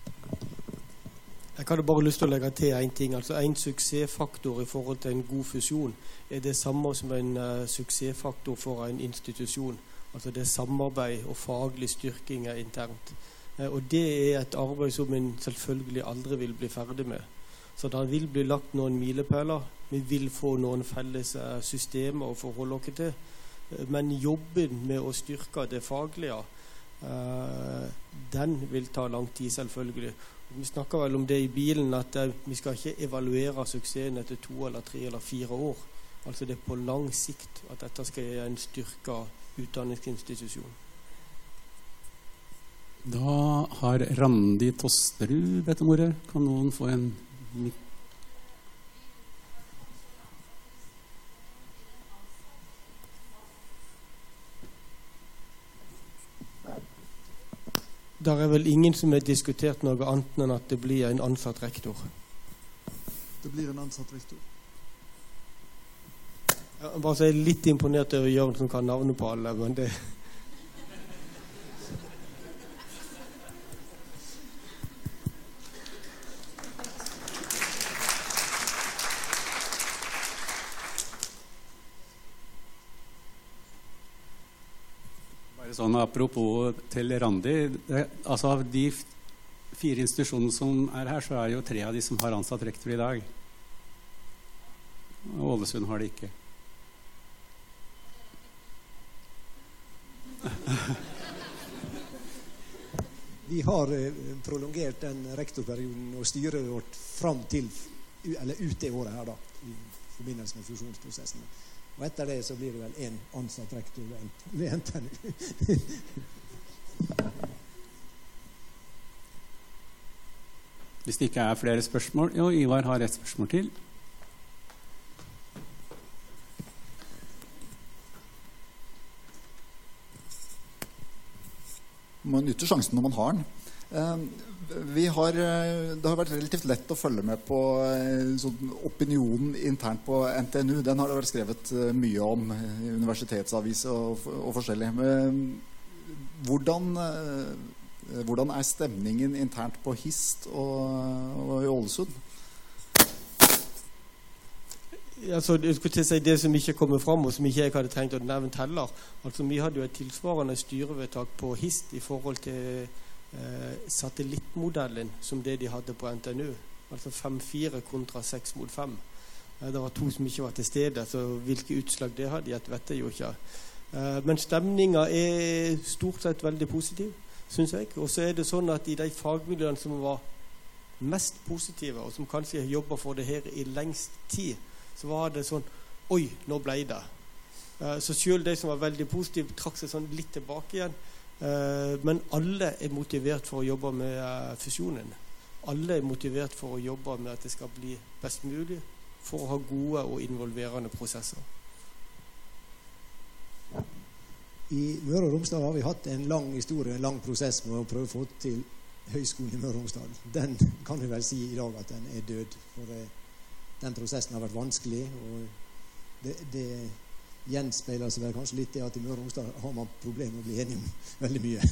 Jeg hadde bare lyst til å legge til en ting. Altså en suksessfaktor i forhold til en god fusjon det samme som en suksessfaktor for en institusjon. Altså det samarbeid og faglig styrking internt. Og det et arbeid som en selvfølgelig aldri vil bli ferdig med. Så det vil bli lagt noen milepæler. Vi vil få noen felles systemer å forholde oss til. Men jobben med å styrke det faglige, den vil ta lang tid selvfølgelig. Vi snakker vel om det i bilen, at vi skal ikke evaluere suksessen etter 2 eller 3 eller 4 år. Altså det på lang sikt at dette skal gi en styrket utdanningsinstitusjon. Da har Randi Tosterud bedt om ordet. Kan noen få en mikk? Der vel ingen som har diskutert noe annet enn at det blir en ansatt rektor. Det blir en ansatt rektor. Jeg bare så litt imponert over Jørgen som kan navnet på alle, men det... Sånn, apropos til Randi, altså av de 4 institusjonene som her, så jo 3 av de som har ansatt rektor i dag. Og Ålesund har det ikke. Vi har prolongert den rektorperioden og styret vårt frem til, eller ut det året her da, i forbindelse med fusjonsprosessene. Og etter det så blir det vel en ansatt rektor ved NTNU. Hvis det ikke flere spørsmål, jo, Ivar har et spørsmål til. Man nytter sjansen når man har den. Det har vært relativt lett å følge med på sånn opinionen internt på NTNU. Den har det vært skrevet mye om i universitetsavis og forskjellig. Hvordan stemningen internt på HIST og i Ålesund? Altså, jeg skulle til å si det som ikke kommer frem, og som ikke jeg hadde trengt å nevne heller. Altså, vi hadde jo et tilsvarende styrevedtak på HIST i forhold til satellittmodellen som det de hadde på NTNU. Altså 5-4 kontra 6-5. Det var 2 som ikke var til stede, så hvilke utslag det hadde, jeg vet det jo ikke. Men stemningen stort sett veldig positiv, synes jeg. Og så det sånn at i de fagmiljøene som var mest positive, og som kanskje jobber for det her i lengst tid, så var det sånn, oi, nå ble det. Så selv de som var veldig positive trakk seg sånn litt tilbake igjen. Men alle motivert for å jobbe med fusjonen. Alle motivert for å jobbe med at det skal bli best mulig for å ha gode og involverende prosesser. I Møre og Romsdal har vi hatt en lang historie, en lang prosess med å prøve å få til Høgskolen i Møre og Romsdal. Den kan vi vel si i dag at den død. For den prosessen har vært vanskelig, og det gjenspeiler seg vel kanskje litt i at i Møre og Romsdal har man problemer med å bli enige om veldig mye.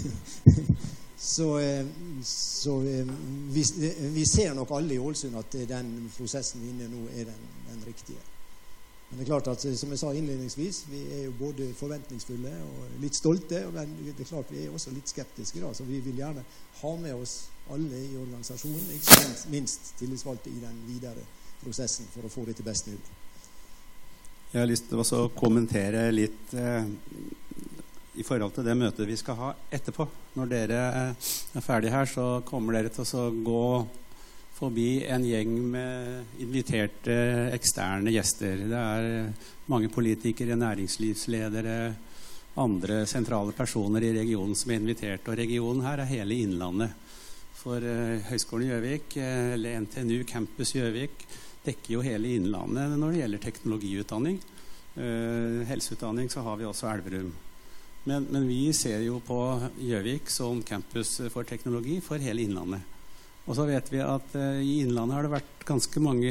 Så vi ser nok alle i Ålesund at den prosessen vi er inne nå den riktige. Men det klart at, som jeg sa innledningsvis, vi jo både forventningsfulle og litt stolte, men det klart vi også litt skeptiske da, så vi vil gjerne ha med oss alle i organisasjonen, ikke minst tillitsvalgte i den videre prosessen for å få det til best mulig. Jeg har lyst til å kommentere litt i forhold til det møtet vi skal ha etterpå. Når dere ferdige her, så kommer dere til å gå forbi en gjeng med inviterte eksterne gjester. Det mange politikere, næringslivsledere, andre sentrale personer i regionen som invitert. Og regionen her hele Innlandet. For Høgskolen i Gjøvik, eller NTNU Campus Gjøvik, dekker jo hele Innlandet når det gjelder teknologiutdanning. Helseutdanning så har vi også Elverum. Men vi ser jo på Gjøvik som campus for teknologi for hele Innlandet. Og så vet vi at i Innlandet har det vært ganske mange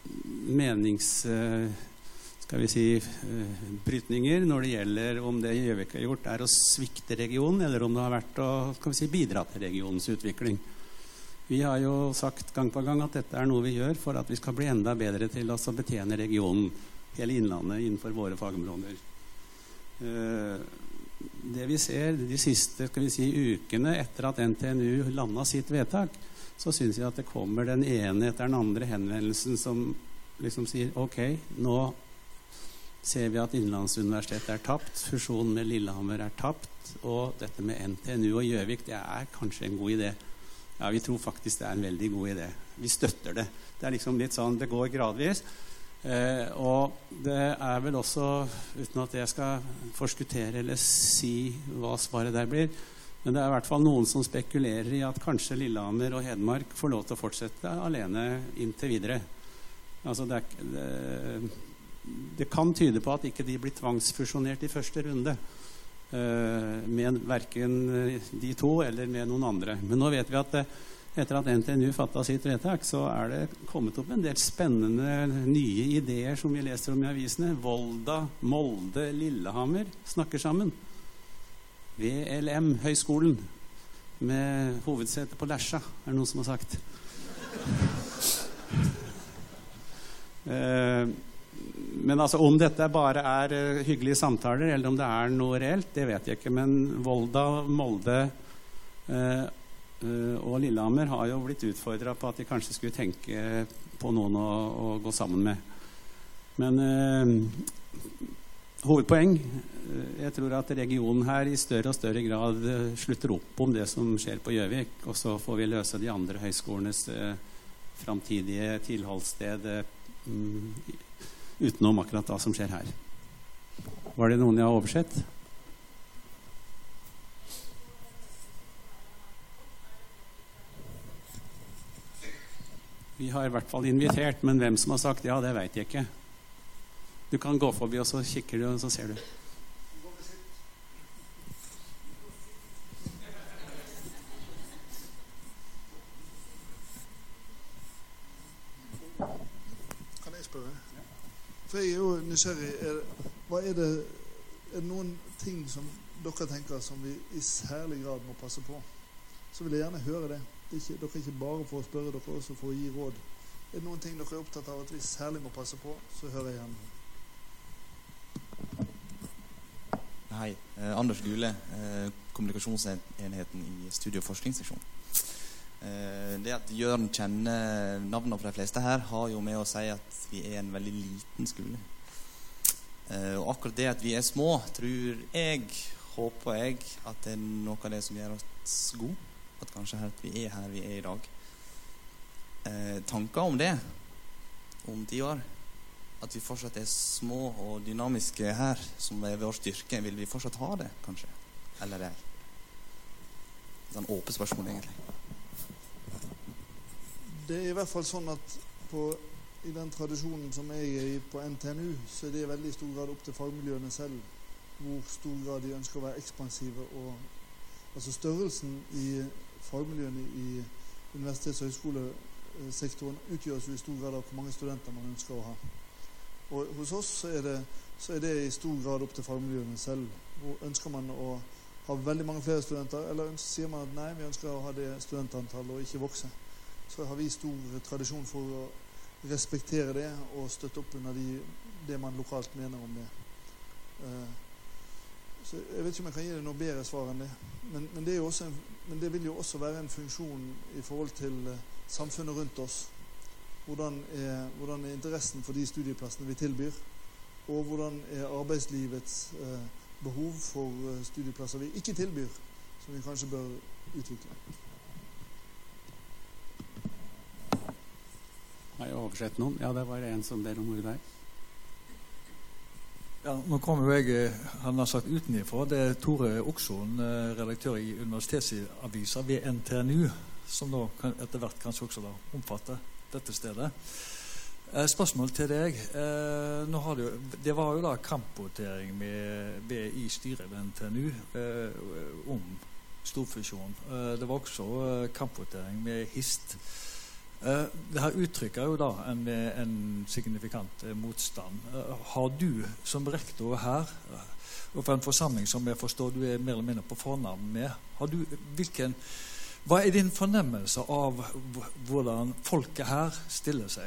brytninger når det gjelder om det Gjøvik har gjort å svikte regionen, eller om det har vært å bidra til regionens utvikling. Vi har jo sagt gang på gang at dette noe vi gjør for at vi skal bli enda bedre til å betjene regionen, hele Innlandet, innenfor våre fagområder. Det vi ser de siste ukene etter at NTNU landet sitt vedtak, så synes jeg at det kommer den ene etter den andre henvendelsen som liksom sier, ok, nå ser vi at Innlandsuniversitetet tapt, fusjonen med Lillehammer tapt, og dette med NTNU og Gjøvik, det kanskje en god idé. Ja, vi tror faktisk det en veldig god idé. Vi støtter det. Det liksom litt sånn, det går gradvis. Og det vel også, uten at jeg skal forskuttere eller si hva svaret der blir, men det i hvert fall noen som spekulerer i at kanskje Lillehammer og Hedmark får lov til å fortsette alene inntil videre. Altså det kan tyde på at ikke de blir tvangsfusjonert i første runde med hverken de to eller med noen andre. Men nå vet vi at etter at NTNU fattet sitt vedtak, så det kommet opp en del spennende nye ideer som vi leser om i avisene. Volda, Molde, Lillehammer snakker sammen. VLM Høgskolen med hovedsete på Lesja, det noen som har sagt. Men altså om dette bare hyggelige samtaler eller om det noe reelt, det vet jeg ikke. Men Volda, Molde og Lillehammer har jo blitt utfordret på at de kanskje skulle tenke på noen å gå sammen med. Men hovedpoeng, jeg tror at regionen her i større og større grad slutter opp om det som skjer på Gjøvik, og så får vi løse de andre høyskolenes framtidige tilholdssted utenom akkurat det som skjer her. Var det noen jeg har oversett? Vi har i hvert fall invitert, men hvem som har sagt ja, det vet jeg ikke. Du kan gå forbi, og så kikker du, og så ser du. Kan jeg spørre? For jeg jo nysgjerrig. Hva det noen ting som dere tenker som vi i særlig grad må passe på? Så vil jeg gjerne høre det. Dere ikke bare for å spørre, dere også for å gi råd. Det noen ting dere opptatt av at vi særlig må passe på, så hører jeg gjerne. Hei, Anders Gule, kommunikasjonsenheten i studie- og forskningsseksjon. Det at Jørn kjenner navnene på de fleste her, har jo med å si at vi en veldig liten skole. Og akkurat det at vi små, håper jeg, at det noe av det som gjør oss god, at kanskje at vi her vi i dag. Tanker om det, om 10 år, at vi fortsatt små og dynamiske her, som vår styrke? Vil vi fortsatt ha det, kanskje? Eller det sånn åpent spørsmål, egentlig. Det i hvert fall sånn at i den tradisjonen som jeg på NTNU, så det i veldig stor grad opp til fagmiljøene selv, hvor stor grad de ønsker å være ekspansive. Altså størrelsen i fagmiljøene i universitets- og høyskolesektoren utgjøres jo i stor grad av hvor mange studenter man ønsker å ha. Og hos oss så er det i stor grad opp til fagmiljøene selv. Hvor ønsker man å ha veldig mange flere studenter, eller sier man at nei, vi ønsker å ha det studentantallet og ikke vokse. Så har vi stor tradisjon for å respektere det og støtte opp under det man lokalt mener om det. Så jeg vet ikke om jeg kan gi det noe bedre svar enn det. Men det vil jo også være en funksjon i forhold til samfunnet rundt oss. Hvordan er interessen for de studieplassene vi tilbyr, og hvordan er arbeidslivets behov for studieplasser vi ikke tilbyr, som vi kanskje bør utvikle. Har jeg oversett noen? Ja, det var en som ber om ordet der. Ja, nå kommer jo jeg, han har sagt utenifra, det er Tore Okson, redaktør i Universitetsaviser ved NTNU, som nå etter hvert kanskje også da omfatter dette stedet. Spørsmål til deg. Det var jo da kampvotering i styret ved NTNU om storfusjon. Det var også kampvotering med HIST. Det her uttrykker jo da en signifikant motstand. Har du som rektor her, og for en forsamling som jeg forstår du er mer eller mindre på fornavn med, hva er din fornemmelse av hvordan folket her stiller seg?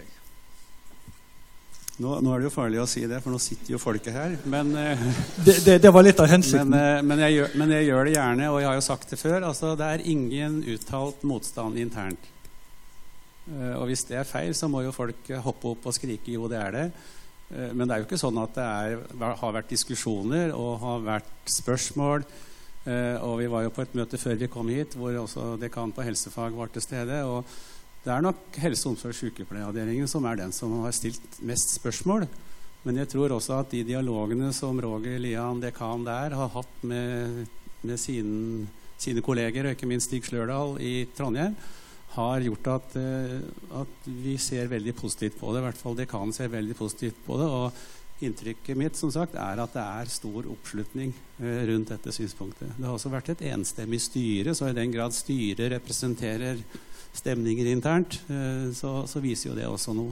Nå er det jo farlig å si det, for nå sitter jo folket her. Men, det var litt av hensikten. Men jeg gjør det gjerne, og jeg har jo sagt det før. Altså, det er ingen uttalt motstand internt. Og hvis det er feil, så må jo folk hoppe opp og skrike jo, det er det. Men det er jo ikke sånn at det har vært diskusjoner og har vært spørsmål. Og vi var jo på et møte før vi kom hit, hvor også dekan på helsefag var til stede. Og det er nok helse-, omsorg- og sykepleieavdelingen som er den som har stilt mest spørsmål. Men jeg tror også at de dialogene som Roger Lian, dekan der, har hatt med sine kolleger, og ikke minst Stig Slørdal i Trondheim, har gjort at vi ser veldig positivt på det. I hvert fall dekanen ser veldig positivt på det. Og inntrykket mitt, som sagt, er at det er stor oppslutning rundt dette synspunktet. Det har også vært et enstemmig styre, så i den grad styret representerer stemninger internt, så viser jo det også noe.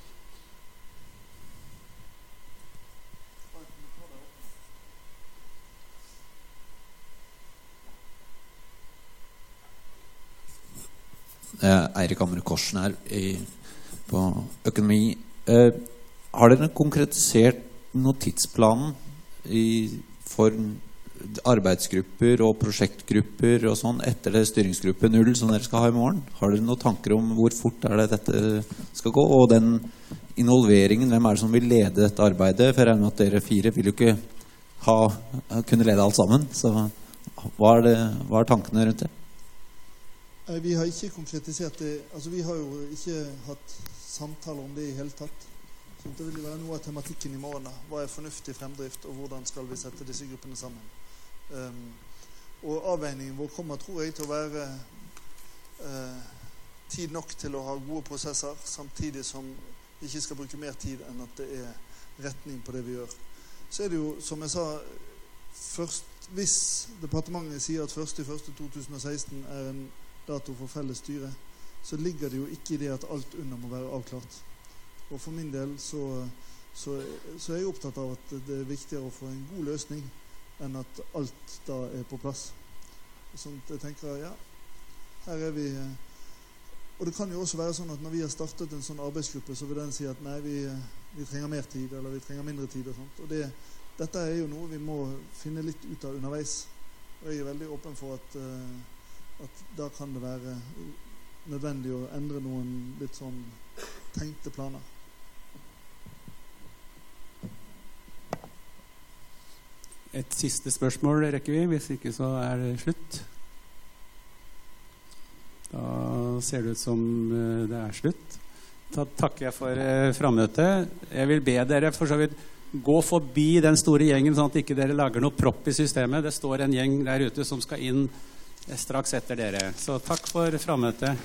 Eirik Amre Korsen her på økonomi. Har dere konkretisert noen tidsplanen for arbeidsgrupper og prosjektgrupper og sånn etter det styringsgruppe 0 som dere skal ha i morgen? Har dere noen tanker om hvor fort er det dette skal gå? Og den involveringen, hvem er det som vil lede dette arbeidet? For jeg regner med at dere 4 vil jo ikke kunne lede alt sammen. Så hva er tankene rundt det? Vi har ikke konkretisert det. Altså, vi har jo ikke hatt samtaler om det i hele tatt. Så det vil jo være noe av tematikken i morgen. Hva er fornuftig fremdrift, og hvordan skal vi sette disse gruppene sammen? Og avveiningen vår kommer, tror jeg, til å være tid nok til å ha gode prosesser, samtidig som vi ikke skal bruke mer tid enn at det er retning på det vi gjør. Så er det jo, som jeg sa, hvis departementet sier at 1.1.2016 er en dato for felles styre, så ligger det jo ikke i det at alt under må være avklart. Og for min del så er jeg opptatt av at det er viktigere å få en god løsning enn at alt da er på plass. Sånn at jeg tenker, ja, her er vi. Og det kan jo også være sånn at når vi har startet en sånn arbeidsgruppe, så vil den si at nei, vi trenger mer tid, eller vi trenger mindre tid og sånt. Og dette er jo noe vi må finne litt ut av underveis. Og jeg er veldig åpen for at da kan det være nødvendig å endre noen litt sånn tenkte planer. Et siste spørsmål rekker vi, hvis ikke så er det slutt. Da ser det ut som det er slutt. Da takker jeg for frammøtet. Jeg vil be dere for så vidt gå forbi den store gjengen, sånn at ikke dere lager noe propp i systemet. Det står en gjeng der ute som skal inn straks etter dere. Så takk for frammøtet.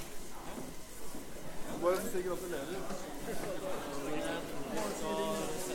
Bare si gratulerer.